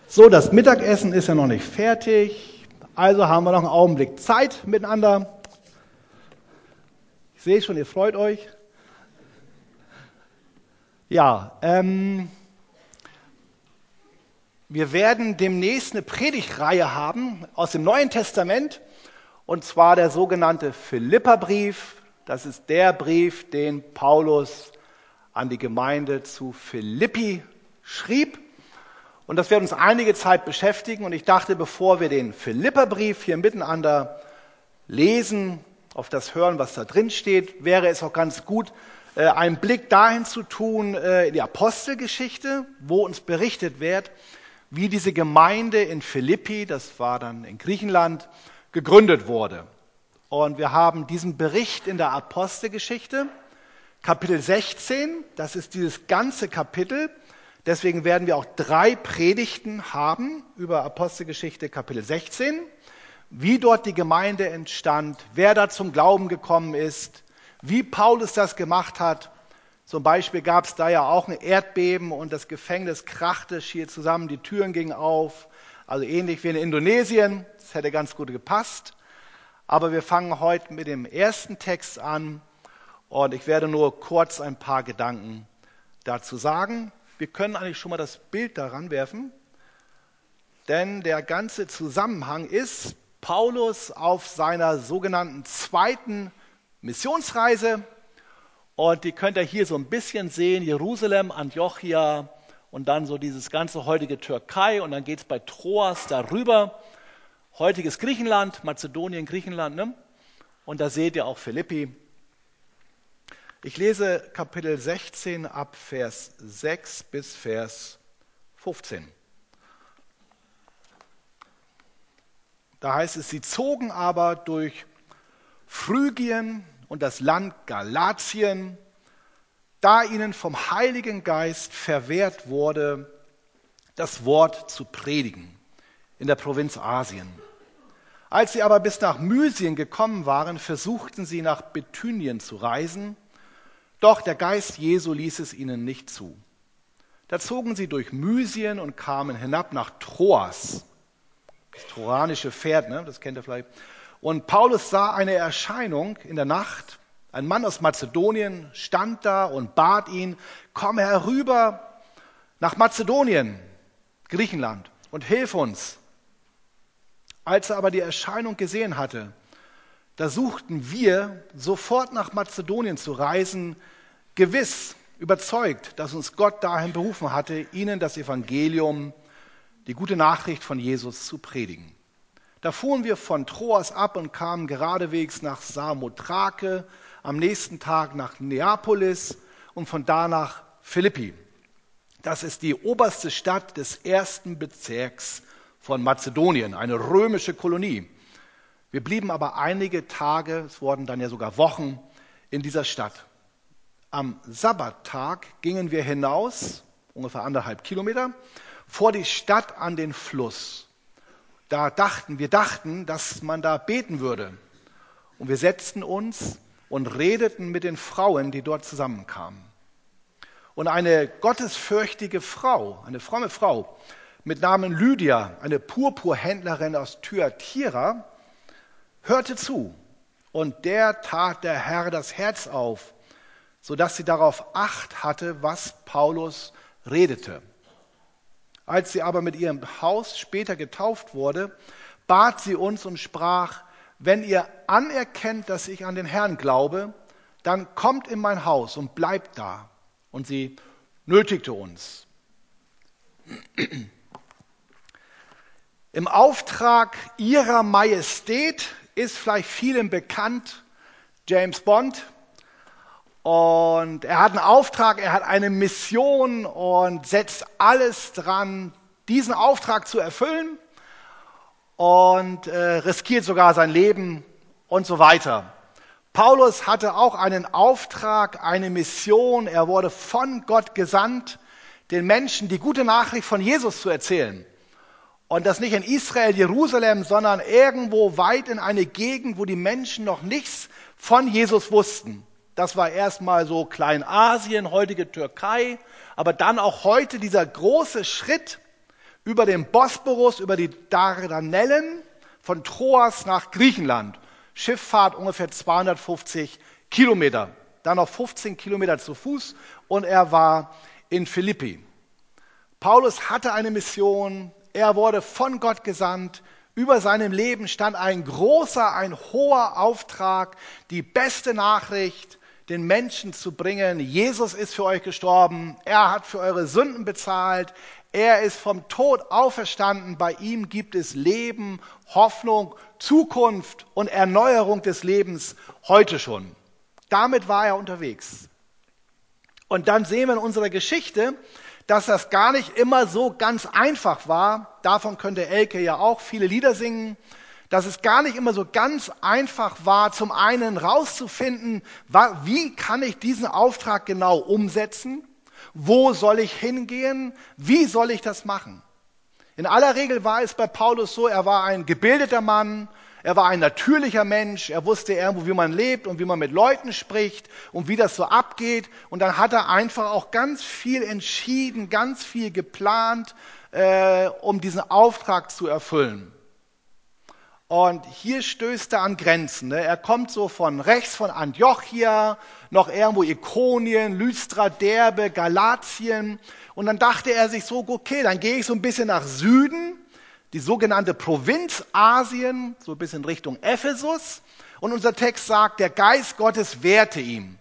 So, das Mittagessen ist ja noch nicht fertig, also haben wir noch einen Augenblick Zeit miteinander. Ich sehe schon, ihr freut euch. Ja, wir werden demnächst eine Predigtreihe haben aus dem Neuen Testament, und zwar der sogenannte Philipperbrief. Das ist der Brief, den Paulus an die Gemeinde zu Philippi schrieb. Und das wird uns einige Zeit beschäftigen. Und ich dachte, bevor wir den Philipperbrief hier miteinander lesen, auf das hören, was da drin steht, wäre es auch ganz gut, einen Blick dahin zu tun, in die Apostelgeschichte, wo uns berichtet wird, wie diese Gemeinde in Philippi, das war dann in Griechenland, gegründet wurde. Und wir haben diesen Bericht in der Apostelgeschichte, Kapitel 16, das ist dieses ganze Kapitel. Deswegen werden wir auch 3 Predigten haben über Apostelgeschichte Kapitel 16, wie dort die Gemeinde entstand, wer da zum Glauben gekommen ist, wie Paulus das gemacht hat. Zum Beispiel gab es da ja auch ein Erdbeben und das Gefängnis krachte schier zusammen, die Türen gingen auf, also ähnlich wie in Indonesien. Das hätte ganz gut gepasst. Aber wir fangen heute mit dem ersten Text an und ich werde nur kurz ein paar Gedanken dazu sagen. Wir können eigentlich schon mal das Bild daran werfen, denn der ganze Zusammenhang ist Paulus auf seiner sogenannten 2. Missionsreise. Und die könnt ihr hier so ein bisschen sehen, Jerusalem, Antiochia und dann so dieses ganze heutige Türkei. Und dann geht es bei Troas darüber, heutiges Griechenland, Mazedonien, Griechenland. Ne? Und da seht ihr auch Philippi. Ich lese Kapitel 16 ab Vers 6 bis Vers 15. Da heißt es, sie zogen aber durch Phrygien und das Land Galatien, da ihnen vom Heiligen Geist verwehrt wurde, das Wort zu predigen in der Provinz Asien. Als sie aber bis nach Mysien gekommen waren, versuchten sie nach Bithynien zu reisen, doch der Geist Jesu ließ es ihnen nicht zu. Da zogen sie durch Mysien und kamen hinab nach Troas. Das trojanische Pferd, ne? Das kennt ihr vielleicht. Und Paulus sah eine Erscheinung in der Nacht. Ein Mann aus Mazedonien stand da und bat ihn, komm herüber nach Mazedonien, Griechenland, und hilf uns. Als er aber die Erscheinung gesehen hatte, da suchten wir, sofort nach Mazedonien zu reisen, gewiss überzeugt, dass uns Gott dahin berufen hatte, ihnen das Evangelium, die gute Nachricht von Jesus zu predigen. Da fuhren wir von Troas ab und kamen geradewegs nach Samothrake, am nächsten Tag nach Neapolis und von da nach Philippi. Das ist die oberste Stadt des 1. Bezirks von Mazedonien, eine römische Kolonie. Wir blieben aber einige Tage, es wurden dann ja sogar Wochen, in dieser Stadt. Am Sabbattag gingen wir hinaus, ungefähr 1,5 Kilometer, vor die Stadt an den Fluss. Wir dachten, dass man da beten würde. Und wir setzten uns und redeten mit den Frauen, die dort zusammenkamen. Und eine gottesfürchtige Frau, eine fromme Frau mit Namen Lydia, eine Purpurhändlerin aus Thyatira, hörte zu. Und der tat der Herr das Herz auf, sodass sie darauf Acht hatte, was Paulus redete. Als sie aber mit ihrem Haus später getauft wurde, bat sie uns und sprach, wenn ihr anerkennt, dass ich an den Herrn glaube, dann kommt in mein Haus und bleibt da. Und sie nötigte uns. Im Auftrag ihrer Majestät ist vielleicht vielen bekannt James Bond. Und er hat einen Auftrag, er hat eine Mission und setzt alles dran, diesen Auftrag zu erfüllen und riskiert sogar sein Leben und so weiter. Paulus hatte auch einen Auftrag, eine Mission. Er wurde von Gott gesandt, den Menschen die gute Nachricht von Jesus zu erzählen. Und das nicht in Israel, Jerusalem, sondern irgendwo weit in eine Gegend, wo die Menschen noch nichts von Jesus wussten. Das war erstmal so Kleinasien, heutige Türkei, aber dann auch heute dieser große Schritt über den Bosporus, über die Dardanellen von Troas nach Griechenland. Schifffahrt ungefähr 250 Kilometer. Dann noch 15 Kilometer zu Fuß und er war in Philippi. Paulus hatte eine Mission, er wurde von Gott gesandt. Über seinem Leben stand ein großer, ein hoher Auftrag, die beste Nachricht den Menschen zu bringen. Jesus ist für euch gestorben, er hat für eure Sünden bezahlt, er ist vom Tod auferstanden, bei ihm gibt es Leben, Hoffnung, Zukunft und Erneuerung des Lebens heute schon. Damit war er unterwegs. Und dann sehen wir in unserer Geschichte, dass das gar nicht immer so ganz einfach war. Davon könnte Elke ja auch viele Lieder singen. Dass es gar nicht immer so ganz einfach war, zum einen rauszufinden, wie kann ich diesen Auftrag genau umsetzen? Wo soll ich hingehen? Wie soll ich das machen? In aller Regel war es bei Paulus so, er war ein gebildeter Mann, er war ein natürlicher Mensch, er wusste irgendwo, wie man lebt und wie man mit Leuten spricht und wie das so abgeht. Und dann hat er einfach auch ganz viel entschieden, ganz viel geplant, um diesen Auftrag zu erfüllen. Und hier stößt er an Grenzen. Ne? Er kommt so von rechts von Antiochia, noch irgendwo Ikonien, Lystra, Derbe, Galatien. Und dann dachte er sich so, okay, dann gehe ich so ein bisschen nach Süden, die sogenannte Provinz Asien, so ein bisschen Richtung Ephesus. Und unser Text sagt, der Geist Gottes wehrte ihm.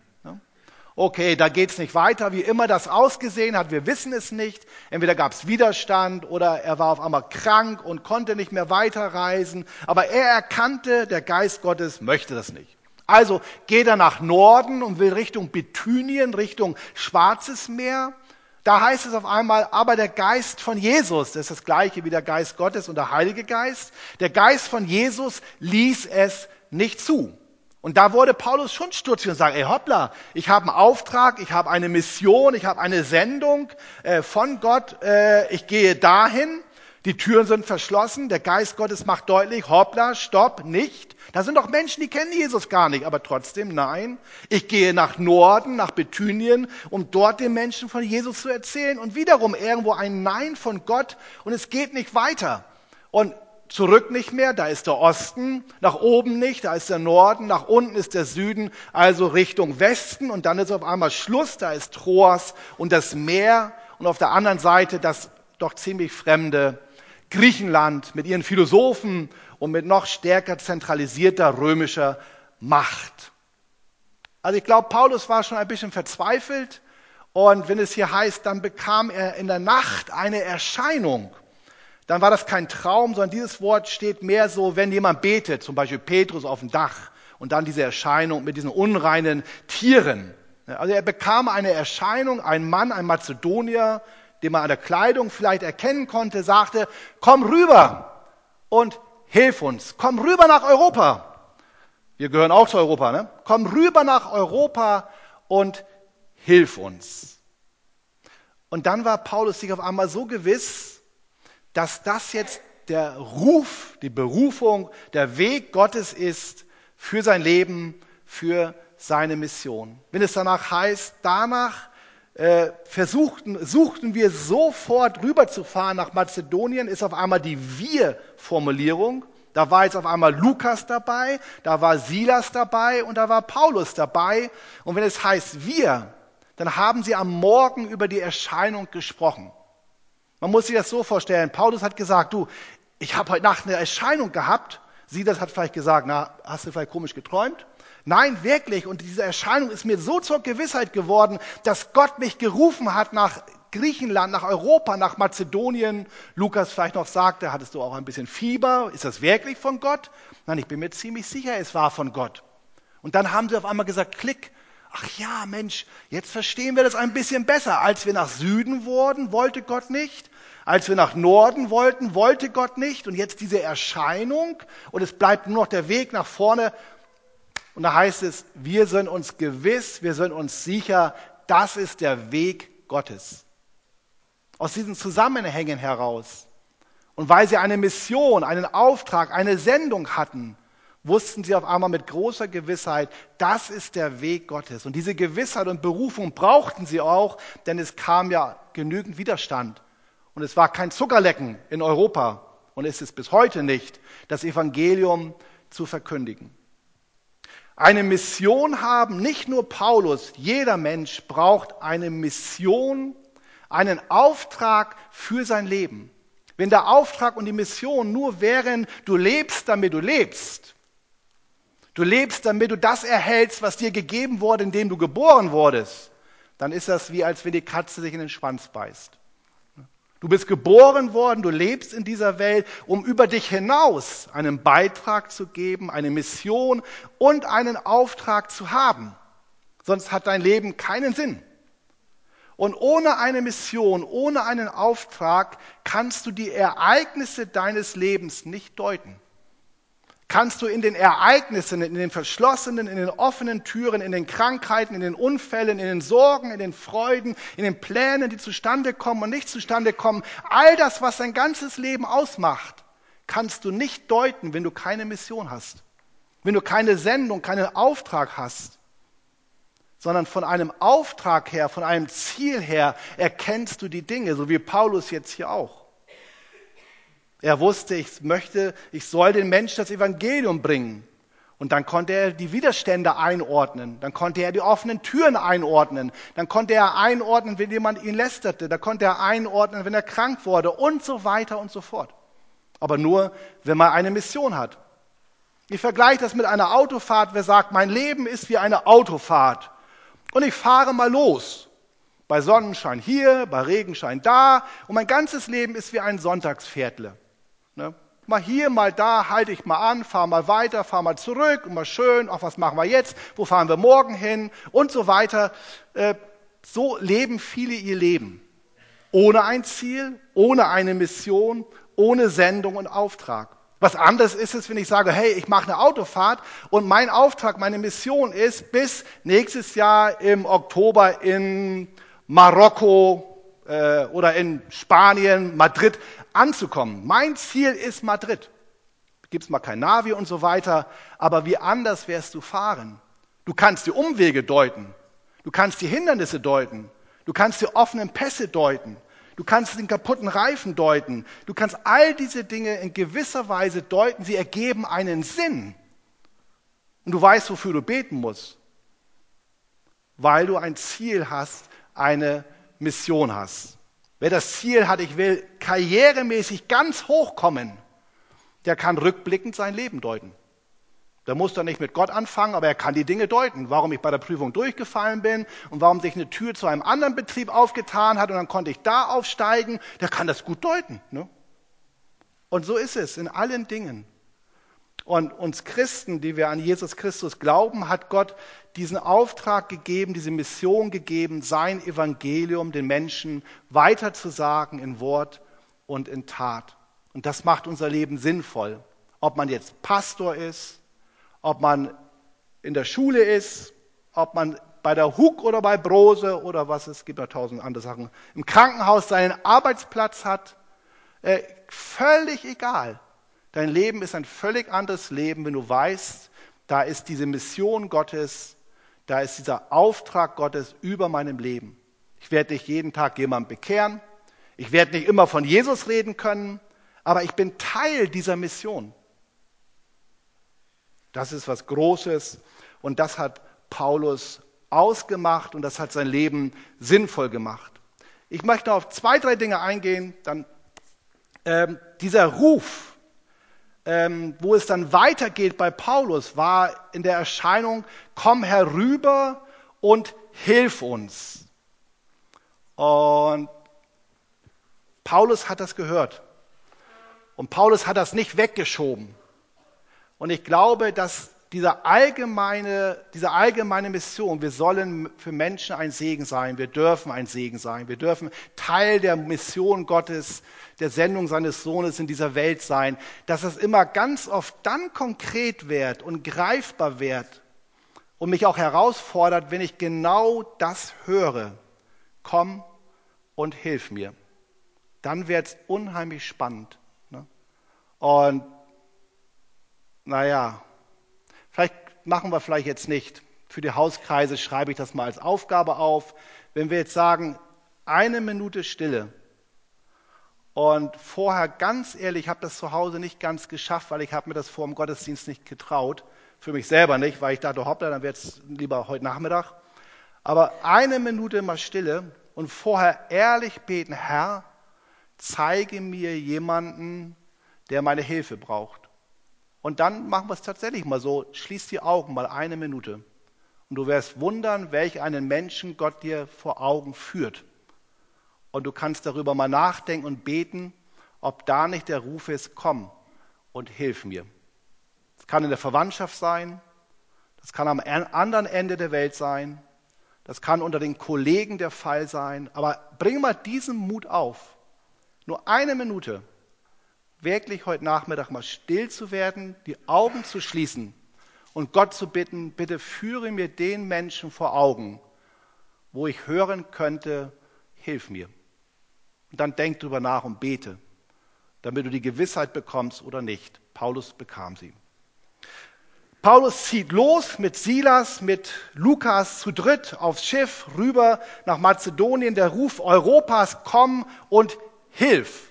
Okay, da geht's nicht weiter, wie immer das ausgesehen hat, wir wissen es nicht. Entweder gab es Widerstand oder er war auf einmal krank und konnte nicht mehr weiterreisen. Aber er erkannte, der Geist Gottes möchte das nicht. Also geht er nach Norden und will Richtung Bithynien, Richtung Schwarzes Meer. Da heißt es auf einmal, aber der Geist von Jesus, das ist das gleiche wie der Geist Gottes und der Heilige Geist, der Geist von Jesus ließ es nicht zu. Und da wurde Paulus schon stutzig und sagt, ey hoppla, ich habe einen Auftrag, ich habe eine Mission, ich habe eine Sendung von Gott, ich gehe dahin, die Türen sind verschlossen, der Geist Gottes macht deutlich, hoppla, stopp, nicht. Da sind doch Menschen, die kennen Jesus gar nicht, aber trotzdem, nein, ich gehe nach Norden, nach Bithynien, um dort den Menschen von Jesus zu erzählen und wiederum irgendwo ein Nein von Gott und es geht nicht weiter. Und zurück nicht mehr, da ist der Osten, nach oben nicht, da ist der Norden, nach unten ist der Süden, also Richtung Westen und dann ist auf einmal Schluss, da ist Troas und das Meer und auf der anderen Seite das doch ziemlich fremde Griechenland mit ihren Philosophen und mit noch stärker zentralisierter römischer Macht. Also ich glaube, Paulus war schon ein bisschen verzweifelt und wenn es hier heißt, dann bekam er in der Nacht eine Erscheinung. Dann war das kein Traum, sondern dieses Wort steht mehr so, wenn jemand betet, zum Beispiel Petrus auf dem Dach und dann diese Erscheinung mit diesen unreinen Tieren. Also er bekam eine Erscheinung, ein Mann, ein Mazedonier, den man an der Kleidung vielleicht erkennen konnte, sagte, komm rüber und hilf uns, komm rüber nach Europa. Wir gehören auch zu Europa, ne? Komm rüber nach Europa und hilf uns. Und dann war Paulus sich auf einmal so gewiss, dass das jetzt der Ruf, die Berufung, der Weg Gottes ist für sein Leben, für seine Mission. Wenn es danach heißt, suchten wir sofort rüberzufahren nach Mazedonien, ist auf einmal die Wir-Formulierung. Da war jetzt auf einmal Lukas dabei, da war Silas dabei und da war Paulus dabei. Und wenn es heißt wir, dann haben sie am Morgen über die Erscheinung gesprochen. Man muss sich das so vorstellen, Paulus hat gesagt, du, ich habe heute Nacht eine Erscheinung gehabt. Silas hat vielleicht gesagt, na, hast du vielleicht komisch geträumt? Nein, wirklich. Und diese Erscheinung ist mir so zur Gewissheit geworden, dass Gott mich gerufen hat nach Griechenland, nach Europa, nach Mazedonien. Lukas vielleicht noch sagte, hattest du auch ein bisschen Fieber? Ist das wirklich von Gott? Nein, ich bin mir ziemlich sicher, es war von Gott. Und dann haben sie auf einmal gesagt, klick. Ach ja, Mensch, jetzt verstehen wir das ein bisschen besser. Als wir nach Süden wurden, wollte Gott nicht. Als wir nach Norden wollten, wollte Gott nicht. Und jetzt diese Erscheinung und es bleibt nur noch der Weg nach vorne. Und da heißt es, wir sind uns gewiss, wir sind uns sicher, das ist der Weg Gottes. Aus diesen Zusammenhängen heraus. Und weil sie eine Mission, einen Auftrag, eine Sendung hatten, wussten sie auf einmal mit großer Gewissheit, das ist der Weg Gottes. Und diese Gewissheit und Berufung brauchten sie auch, denn es kam ja genügend Widerstand. Und es war kein Zuckerlecken in Europa und ist es bis heute nicht, das Evangelium zu verkündigen. Eine Mission haben, nicht nur Paulus, jeder Mensch braucht eine Mission, einen Auftrag für sein Leben. Wenn der Auftrag und die Mission nur wären, du lebst, damit du lebst, du lebst, damit du das erhältst, was dir gegeben wurde, indem du geboren wurdest, dann ist das wie, als wenn die Katze sich in den Schwanz beißt. Du bist geboren worden, du lebst in dieser Welt, um über dich hinaus einen Beitrag zu geben, eine Mission und einen Auftrag zu haben. Sonst hat dein Leben keinen Sinn. Und ohne eine Mission, ohne einen Auftrag kannst du die Ereignisse deines Lebens nicht deuten. Kannst du in den Ereignissen, in den verschlossenen, in den offenen Türen, in den Krankheiten, in den Unfällen, in den Sorgen, in den Freuden, in den Plänen, die zustande kommen und nicht zustande kommen, all das, was dein ganzes Leben ausmacht, kannst du nicht deuten, wenn du keine Mission hast, wenn du keine Sendung, keinen Auftrag hast, sondern von einem Auftrag her, von einem Ziel her erkennst du die Dinge, so wie Paulus jetzt hier auch. Er wusste, ich soll den Menschen das Evangelium bringen. Und dann konnte er die Widerstände einordnen. Dann konnte er die offenen Türen einordnen. Dann konnte er einordnen, wenn jemand ihn lästerte. Dann konnte er einordnen, wenn er krank wurde und so weiter und so fort. Aber nur, wenn man eine Mission hat. Ich vergleiche das mit einer Autofahrt. Wer sagt, mein Leben ist wie eine Autofahrt. Und ich fahre mal los. Bei Sonnenschein hier, bei Regenschein da. Und mein ganzes Leben ist wie ein Sonntagspferdle. Ne? Mal hier, mal da, halte ich mal an, fahre mal weiter, fahre mal zurück und mal schön, auch was machen wir jetzt, wo fahren wir morgen hin und so weiter. So leben viele ihr Leben. Ohne ein Ziel, ohne eine Mission, ohne Sendung und Auftrag. Was anderes ist es, wenn ich sage, hey, ich mache eine Autofahrt und mein Auftrag, meine Mission ist, bis nächstes Jahr im Oktober in Marokko oder in Spanien, Madrid anzukommen. Mein Ziel ist Madrid. Gibt's mal kein Navi und so weiter, aber wie anders wirst du fahren? Du kannst die Umwege deuten, du kannst die Hindernisse deuten, du kannst die offenen Pässe deuten, du kannst den kaputten Reifen deuten, du kannst all diese Dinge in gewisser Weise deuten, sie ergeben einen Sinn. Und du weißt, wofür du beten musst, weil du ein Ziel hast, eine Mission hast. Wer das Ziel hat, ich will karrieremäßig ganz hoch kommen, der kann rückblickend sein Leben deuten. Der muss dann nicht mit Gott anfangen, aber er kann die Dinge deuten. Warum ich bei der Prüfung durchgefallen bin und warum sich eine Tür zu einem anderen Betrieb aufgetan hat und dann konnte ich da aufsteigen, der kann das gut deuten. Ne? Und so ist es in allen Dingen. Und uns Christen, die wir an Jesus Christus glauben, hat Gott diesen Auftrag gegeben, diese Mission gegeben, sein Evangelium den Menschen weiterzusagen in Wort und in Tat. Und das macht unser Leben sinnvoll. Ob man jetzt Pastor ist, ob man in der Schule ist, ob man bei der Hug oder bei Brose oder was es gibt, ja 1000 andere Sachen, im Krankenhaus seinen Arbeitsplatz hat, völlig egal. Dein Leben ist ein völlig anderes Leben, wenn du weißt, da ist diese Mission Gottes, da ist dieser Auftrag Gottes über meinem Leben. Ich werde nicht jeden Tag jemanden bekehren, ich werde nicht immer von Jesus reden können, aber ich bin Teil dieser Mission. Das ist was Großes und das hat Paulus ausgemacht und das hat sein Leben sinnvoll gemacht. Ich möchte auf 2, 3 Dinge eingehen. Dann dieser Ruf, wo es dann weitergeht bei Paulus, war in der Erscheinung, komm herüber und hilf uns. Und Paulus hat das gehört. Und Paulus hat das nicht weggeschoben. Und ich glaube, dass diese allgemeine Mission, wir sollen für Menschen ein Segen sein, wir dürfen ein Segen sein, wir dürfen Teil der Mission Gottes, der Sendung seines Sohnes in dieser Welt sein, dass es immer ganz oft dann konkret wird und greifbar wird und mich auch herausfordert, wenn ich genau das höre. Komm und hilf mir. Dann wird es unheimlich spannend. Ne? Und naja, machen wir vielleicht jetzt nicht. Für die Hauskreise schreibe ich das mal als Aufgabe auf. Wenn wir jetzt sagen, 1 Minute Stille Und vorher, ganz ehrlich, ich habe das zu Hause nicht ganz geschafft, weil ich habe mir das vor dem Gottesdienst nicht getraut. Für mich selber nicht, weil ich dachte, hoppla, dann wird es lieber heute Nachmittag. Aber 1 Minute mal Stille und vorher ehrlich beten, Herr, zeige mir jemanden, der meine Hilfe braucht. Und dann machen wir es tatsächlich mal so, schließ die Augen mal 1 Minute. Und du wirst wundern, welch einen Menschen Gott dir vor Augen führt. Und du kannst darüber mal nachdenken und beten, ob da nicht der Ruf ist, komm und hilf mir. Das kann in der Verwandtschaft sein, das kann am anderen Ende der Welt sein, das kann unter den Kollegen der Fall sein. Aber bring mal diesen Mut auf, nur 1 Minute, wirklich heute Nachmittag mal still zu werden, die Augen zu schließen und Gott zu bitten, bitte führe mir den Menschen vor Augen, wo ich hören könnte, hilf mir. Und dann denk drüber nach und bete, damit du die Gewissheit bekommst oder nicht. Paulus bekam sie. Paulus zieht los mit Silas, mit Lukas zu dritt aufs Schiff rüber nach Mazedonien. Der Ruf Europas, komm und hilf.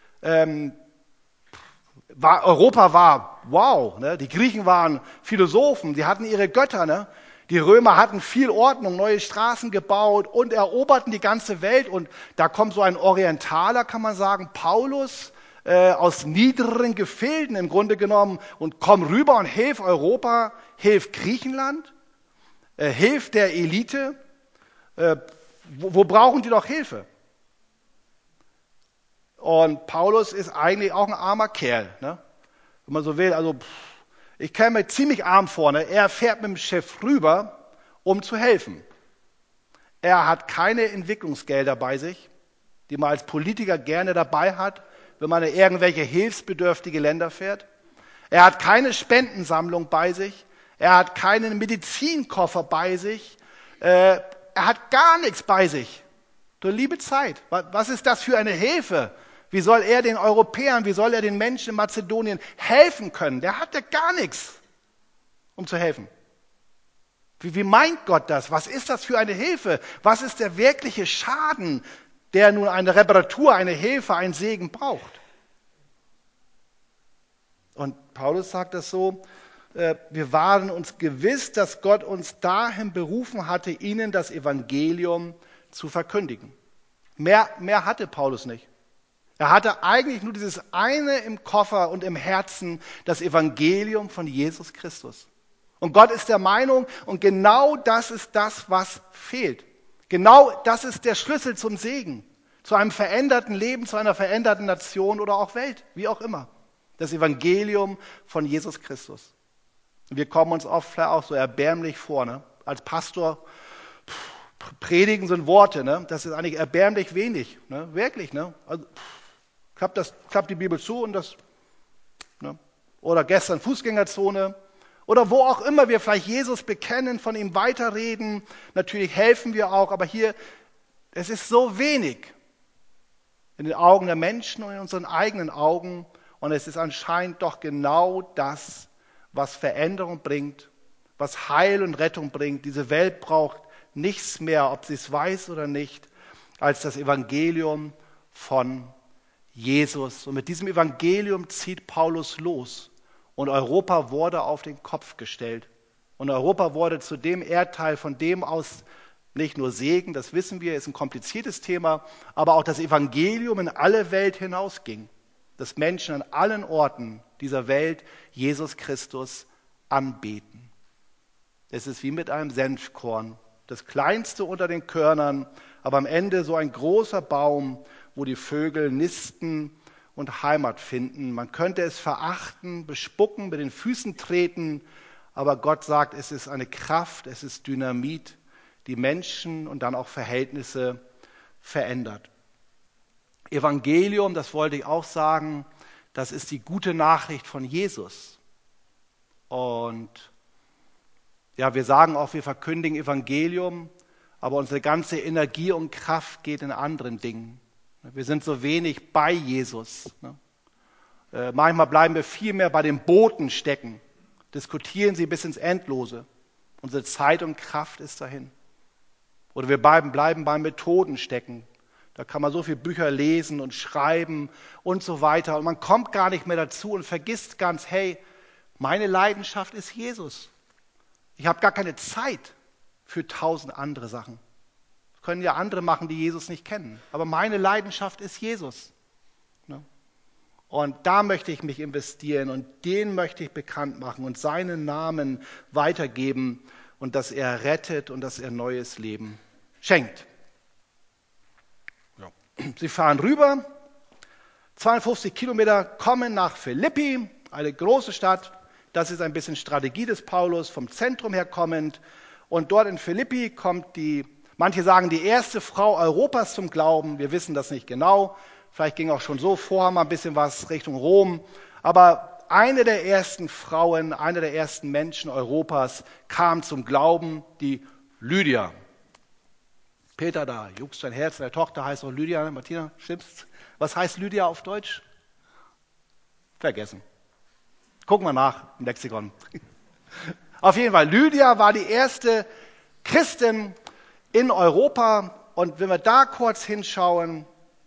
Europa war wow, ne? Die Griechen waren Philosophen, die hatten ihre Götter, ne? Die Römer hatten viel Ordnung, neue Straßen gebaut und eroberten die ganze Welt. Und da kommt so ein Orientaler, kann man sagen, Paulus, aus niederen Gefilden im Grunde genommen und komm rüber und hilf Europa, hilf Griechenland, hilf der Elite. Wo brauchen die doch Hilfe? Und Paulus ist eigentlich auch ein armer Kerl, ne? Wenn man so will. Also ich käme mir ziemlich arm vor. Ne? Er fährt mit dem Schiff rüber, um zu helfen. Er hat keine Entwicklungsgelder bei sich, die man als Politiker gerne dabei hat, wenn man in irgendwelche hilfsbedürftige Länder fährt. Er hat keine Spendensammlung bei sich. Er hat keinen Medizinkoffer bei sich. Er hat gar nichts bei sich. Du liebe Zeit, was ist das für eine Hilfe? Wie soll er den Europäern, wie soll er den Menschen in Mazedonien helfen können? Der hat ja gar nichts, um zu helfen. Wie meint Gott das? Was ist das für eine Hilfe? Was ist der wirkliche Schaden, der nun eine Reparatur, eine Hilfe, einen Segen braucht? Und Paulus sagt das so, wir waren uns gewiss, dass Gott uns dahin berufen hatte, ihnen das Evangelium zu verkündigen. Mehr hatte Paulus nicht. Er hatte eigentlich nur dieses eine im Koffer und im Herzen, das Evangelium von Jesus Christus. Und Gott ist der Meinung, und genau das ist das, was fehlt. Genau das ist der Schlüssel zum Segen, zu einem veränderten Leben, zu einer veränderten Nation oder auch Welt, wie auch immer. Das Evangelium von Jesus Christus. Und wir kommen uns oft auch so erbärmlich vor, ne? Als Pastor, predigen sind Worte, ne? Das ist eigentlich erbärmlich wenig, ne? Wirklich, ne? Also, klappt die Bibel zu und das, ne? Oder gestern Fußgängerzone oder wo auch immer wir vielleicht Jesus bekennen, von ihm weiterreden. Natürlich helfen wir auch, aber hier, es ist so wenig in den Augen der Menschen und in unseren eigenen Augen. Und es ist anscheinend doch genau das, was Veränderung bringt, was Heil und Rettung bringt. Diese Welt braucht nichts mehr, ob sie es weiß oder nicht, als das Evangelium von Jesus. Und mit diesem Evangelium zieht Paulus los. Und Europa wurde auf den Kopf gestellt. Und Europa wurde zu dem Erdteil, von dem aus nicht nur Segen, das wissen wir, ist ein kompliziertes Thema, aber auch das Evangelium in alle Welt hinausging. Dass Menschen an allen Orten dieser Welt Jesus Christus anbeten. Es ist wie mit einem Senfkorn. Das kleinste unter den Körnern, aber am Ende so ein großer Baum, wo die Vögel nisten und Heimat finden. Man könnte es verachten, bespucken, mit den Füßen treten, aber Gott sagt, es ist eine Kraft, es ist Dynamit, die Menschen und dann auch Verhältnisse verändert. Evangelium, das wollte ich auch sagen, das ist die gute Nachricht von Jesus. Und ja, wir sagen auch, wir verkündigen Evangelium, aber unsere ganze Energie und Kraft geht in anderen Dingen. Wir sind so wenig bei Jesus. Manchmal bleiben wir viel mehr bei den Booten stecken, diskutieren sie bis ins Endlose. Unsere Zeit und Kraft ist dahin. Oder wir bleiben beim Methoden stecken. Da kann man so viele Bücher lesen und schreiben und so weiter. Und man kommt gar nicht mehr dazu und vergisst ganz, hey, meine Leidenschaft ist Jesus. Ich habe gar keine Zeit für 1000 andere Sachen. Das können ja andere machen, die Jesus nicht kennen. Aber meine Leidenschaft ist Jesus. Ne? Und da möchte ich mich investieren und den möchte ich bekannt machen und seinen Namen weitergeben und dass er rettet und dass er neues Leben schenkt. Ja. Sie fahren rüber, 52 Kilometer, kommen nach Philippi, eine große Stadt. Das ist ein bisschen Strategie des Paulus, vom Zentrum her kommend. Und dort in Philippi kommt manche sagen, die erste Frau Europas zum Glauben. Wir wissen das nicht genau. Vielleicht ging auch schon so vorher mal ein bisschen was Richtung Rom. Aber eine der ersten Frauen, eine der ersten Menschen Europas kam zum Glauben, die Lydia. Peter, da juckst dein Herz, deine Tochter heißt auch Lydia. Martina, stimmt's? Was heißt Lydia auf Deutsch? Vergessen. Gucken wir nach im Lexikon. Auf jeden Fall, Lydia war die erste Christin in Europa. Und wenn wir da kurz hinschauen,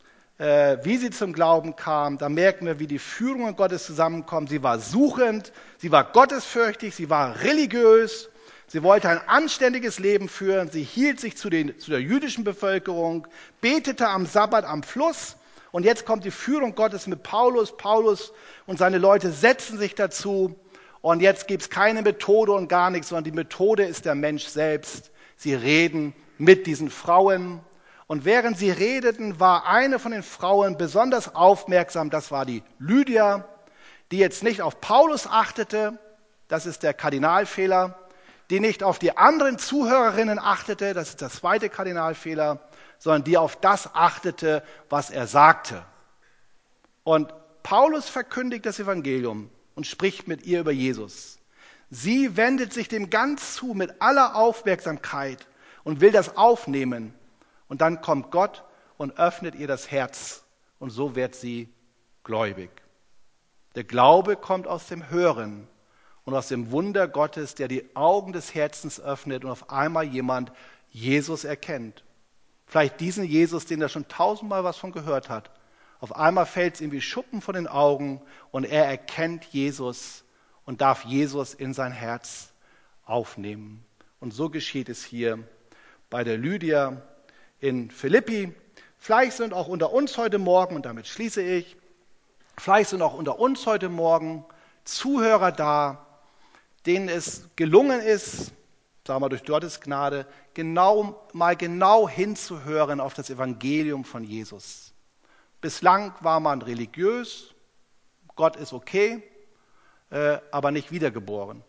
wie sie zum Glauben kam, da merken wir, wie die Führungen Gottes zusammenkommen. Sie war suchend, sie war gottesfürchtig, sie war religiös, sie wollte ein anständiges Leben führen, sie hielt sich zu der jüdischen Bevölkerung, betete am Sabbat am Fluss. Und jetzt kommt die Führung Gottes mit Paulus. Paulus und seine Leute setzen sich dazu. Und jetzt gibt es keine Methode und gar nichts, sondern die Methode ist der Mensch selbst. Sie reden mit diesen Frauen. Und während sie redeten, war eine von den Frauen besonders aufmerksam. Das war die Lydia, die jetzt nicht auf Paulus achtete. Das ist der Kardinalfehler. Die nicht auf die anderen Zuhörerinnen achtete. Das ist der zweite Kardinalfehler. Sondern die auf das achtete, was er sagte. Und Paulus verkündigt das Evangelium und spricht mit ihr über Jesus. Sie wendet sich dem ganz zu mit aller Aufmerksamkeit und will das aufnehmen. Und dann kommt Gott und öffnet ihr das Herz. Und so wird sie gläubig. Der Glaube kommt aus dem Hören und aus dem Wunder Gottes, der die Augen des Herzens öffnet und auf einmal jemand Jesus erkennt. Vielleicht diesen Jesus, den er schon 1000-mal was von gehört hat. Auf einmal fällt es ihm wie Schuppen von den Augen und er erkennt Jesus und darf Jesus in sein Herz aufnehmen. Und so geschieht es hier bei der Lydia in Philippi. Vielleicht sind auch unter uns heute Morgen, und damit schließe ich, vielleicht sind auch unter uns heute Morgen Zuhörer da, denen es gelungen ist, sagen wir durch Gottes Gnade, mal genau hinzuhören auf das Evangelium von Jesus. Bislang war man religiös, Gott ist okay, aber nicht wiedergeboren.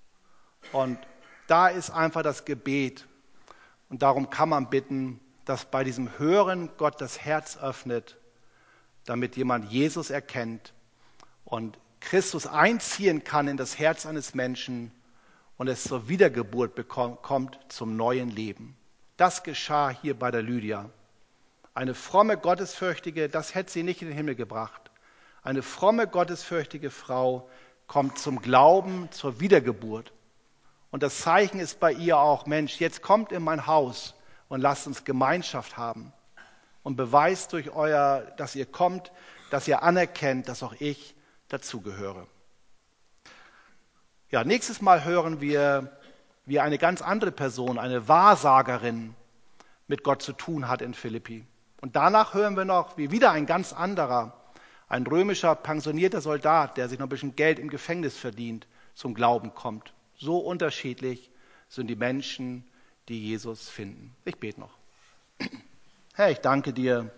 Und da ist einfach das Gebet. Und darum kann man bitten, dass bei diesem Hören Gott das Herz öffnet, damit jemand Jesus erkennt und Christus einziehen kann in das Herz eines Menschen und es zur Wiedergeburt kommt, zum neuen Leben. Das geschah hier bei der Lydia. Eine fromme, gottesfürchtige, das hätte sie nicht in den Himmel gebracht. Eine fromme, gottesfürchtige Frau kommt zum Glauben, zur Wiedergeburt. Und das Zeichen ist bei ihr auch, Mensch, jetzt kommt in mein Haus und lasst uns Gemeinschaft haben. Und beweist durch dass ihr kommt, dass ihr anerkennt, dass auch ich dazugehöre. Ja, nächstes Mal hören wir, wie eine ganz andere Person, eine Wahrsagerin, mit Gott zu tun hat in Philippi. Und danach hören wir noch, wie wieder ein ganz anderer, ein römischer pensionierter Soldat, der sich noch ein bisschen Geld im Gefängnis verdient, zum Glauben kommt. So unterschiedlich sind die Menschen, die Jesus finden. Ich bete noch. Herr, ich danke dir,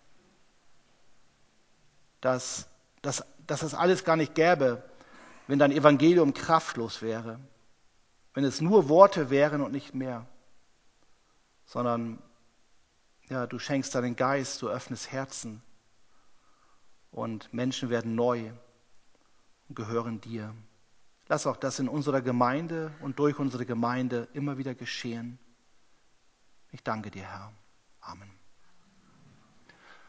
dass das alles gar nicht gäbe, wenn dein Evangelium kraftlos wäre, wenn es nur Worte wären und nicht mehr, sondern ja, du schenkst deinen Geist, du öffnest Herzen und Menschen werden neu und gehören dir. Lass auch das in unserer Gemeinde und durch unsere Gemeinde immer wieder geschehen. Ich danke dir, Herr. Amen.